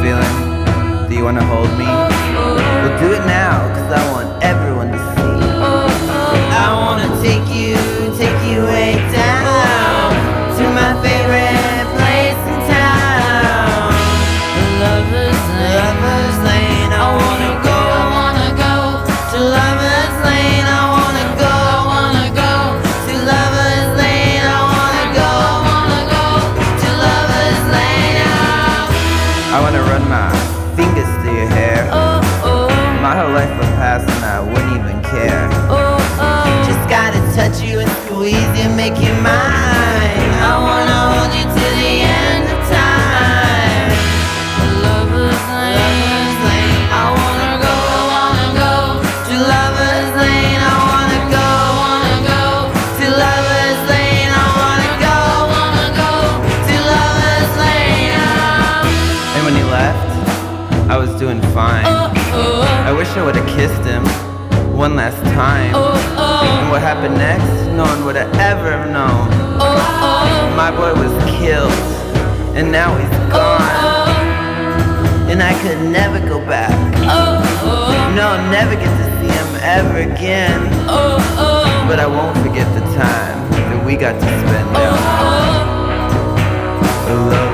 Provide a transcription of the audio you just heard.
feeling? Do you wanna hold me? We'll do it now, cause I want everyone to see. I wanna take you way down to my favorite place in town, Lover's Lane. I wanna go to Lover's Lane. I wanna go to Lover's Lane. I wanna go to Lover's Lane. I wanna run my fingers through your hair. My whole life would pass and I wouldn't even care. Just gotta touch you and squeeze you, make you mine. I wanna hold you to the end of time. Lover's Lane. I wanna go to Lover's Lane. I wanna go to Lover's Lane. I wanna go to Lover's Lane. And when you left, I was doing fine. I wish I would've kissed him one last time. And what happened next, no one would've ever known. My boy was killed, and now he's gone. And I could never go back. No, I'll never get to see him ever again. But I won't forget the time that we got to spend now.